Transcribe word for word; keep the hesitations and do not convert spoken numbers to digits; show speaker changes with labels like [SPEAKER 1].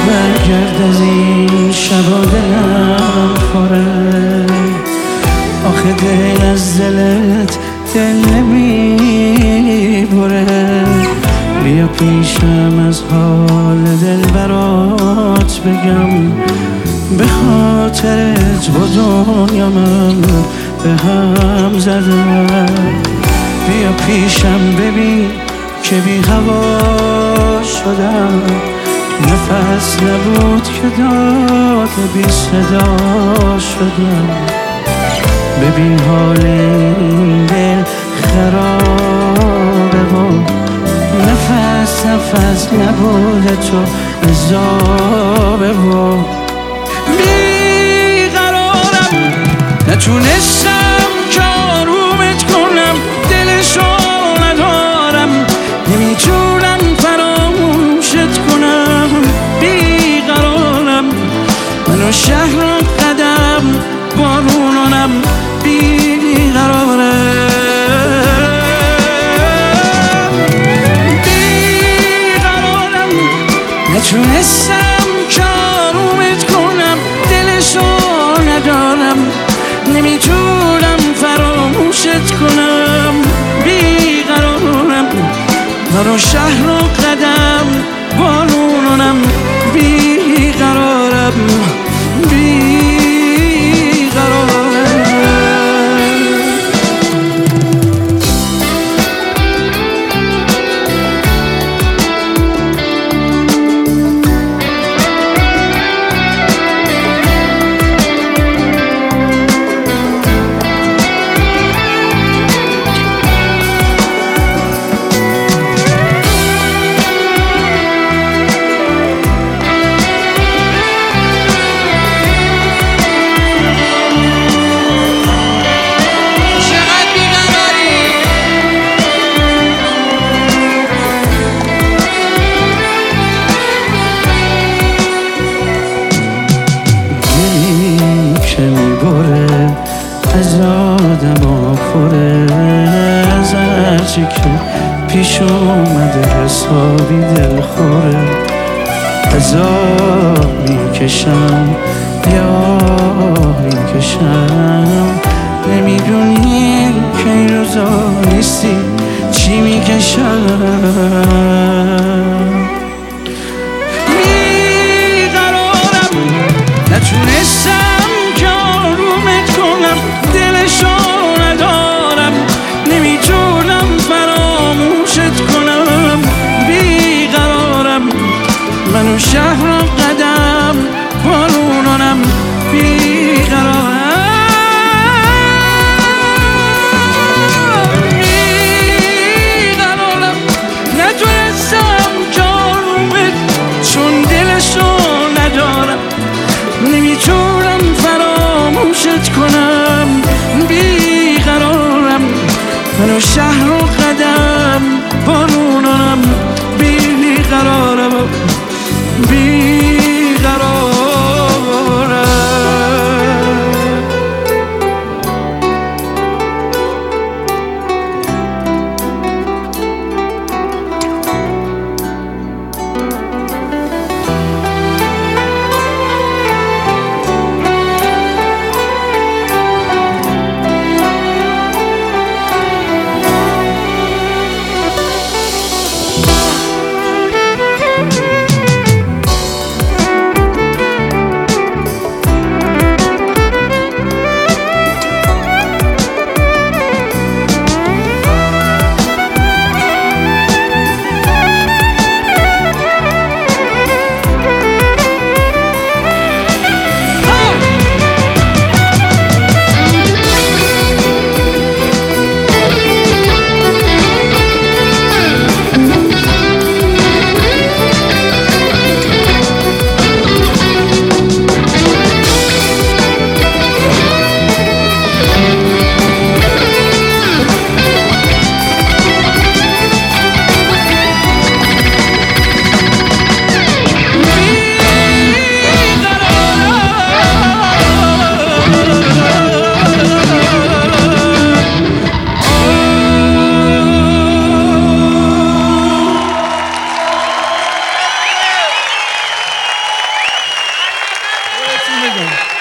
[SPEAKER 1] برگرد از این شب و دلم خوره. آخه دل از دلت دل نمی بره. بیا پیشم از حال دل برات بگم، به خاطرت با دنیا من به هم زدم. بیا پیشم ببین که بی هوا شدم، نفس نبود که داد بی صدا شدم. ببین حال این دل خرابه و نفس نفس نبود تو عذابه و بیقرارم. نتونستم که آرومت کنم، دلشو ندارم، نمیتونم فراموشت کنم. بیقرارم، منو شهر قدم بارونانم. بیقرارم بیقرارم، نتونستم که آرومت کنم، دلشو ندارم، نمیتونم فراموشت کنم. بیقرارم، منو شهر و قدم بارونانم. بیقرارم بیقرارم. از آدم پره، از هرچی که پیش اومده حسابی دل خوره. عذاب میکشم یا میکشم، نمیدونی که این روزا نیستی چی میکشم. بیقرارم، نتونستم که آرومت کنم، دلشو ندارم، نمیتونم فراموشت کنم. بیقرارم، منو شهر و قدم بارونانم. بیقرارم بیقرارم، نتونستم که آرومت، چون دلشو ندارم، نمیتونم فراموشت کنم. بیقرارم، منو شهر و قدم بارونانم. بیقرارم بی بزنید.